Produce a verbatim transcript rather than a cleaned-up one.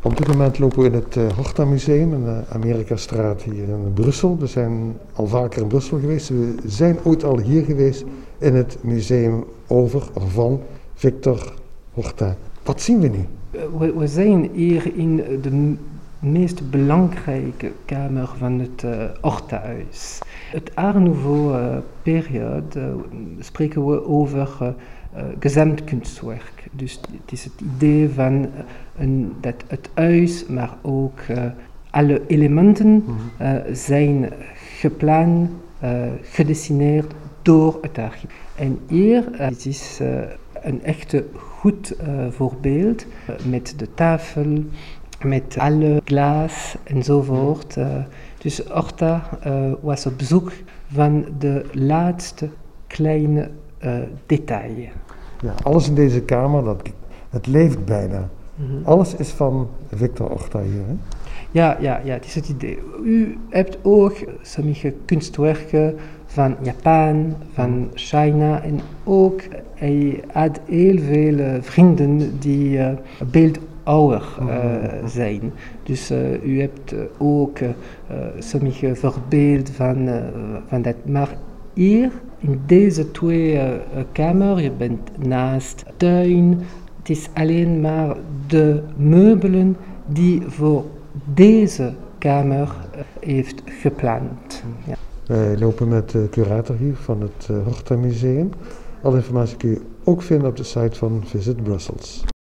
Op dit moment lopen we in het uh, Horta Museum in de Amerikastraat hier in Brussel. We zijn al vaker in Brussel geweest. We zijn ooit al hier geweest in het museum over of van Victor Horta. Wat zien we nu? We, we zijn hier in de meest belangrijke kamer van het uh, Horta-huis. Het Art Nouveau-periode uh, spreken we over uh, uh, gezamtkunstwerk. Dus het is het idee van uh, een, dat het huis, maar ook uh, alle elementen uh, zijn gepland, uh, gedessineerd door het architect. En hier uh, het is uh, een echte goed uh, voorbeeld uh, met de tafel, met alle glas enzovoort. Uh, dus Horta uh, was op zoek van de laatste kleine uh, detail. Ja, alles in deze kamer, dat, het leeft bijna. Mm-hmm. Alles is van Victor Horta hier, hè? Ja, ja, ja, het is het idee. U hebt ook sommige kunstwerken van Japan, van China en ook hij had heel veel vrienden die uh, beeldhouwer uh, zijn. Dus uh, u hebt uh, ook uh, sommige voorbeelden van, uh, van dat. Maar hier, in deze twee uh, kamers, je bent naast tuin, het is alleen maar de meubelen die voor deze kamer uh, heeft gepland. Ja. Wij lopen met de curator hier van het uh, Horta Museum. Alle informatie kun je ook vinden op de site van Visit Brussels.